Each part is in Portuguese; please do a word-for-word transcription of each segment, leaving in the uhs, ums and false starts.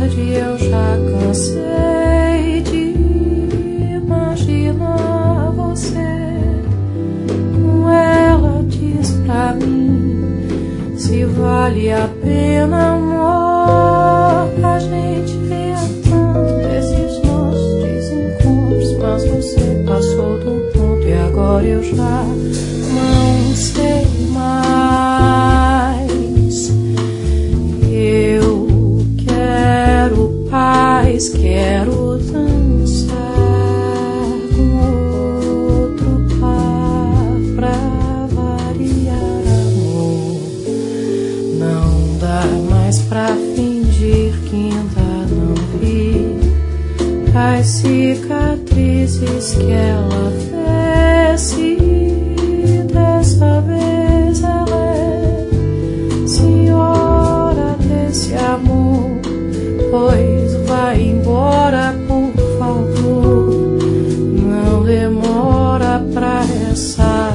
tarde eu já cansei de imaginar você com ela. Diz pra mim se vale a pena, amor, a gente tentando esses nossos desencontros. Mas você passou do ponto e agora eu já não sei mais. Eu quero paz, quero dançar com outro par pra variar, amor. Não dá mais pra fingir que ainda não vi as cicatrizes que ela fez. Se dessa vez ela é senhora desse amor, pois vai embora, por favor. Não demora pra essa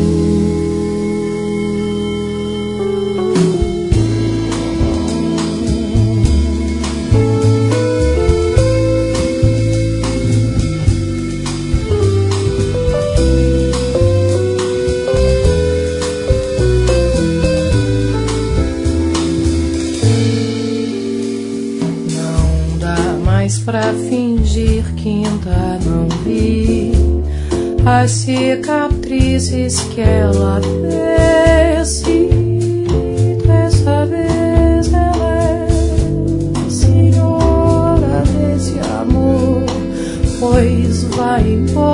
pra fingir que ainda não vi as cicatrizes que ela fez. Se dessa vez ela é senhora desse amor, pois vai embora.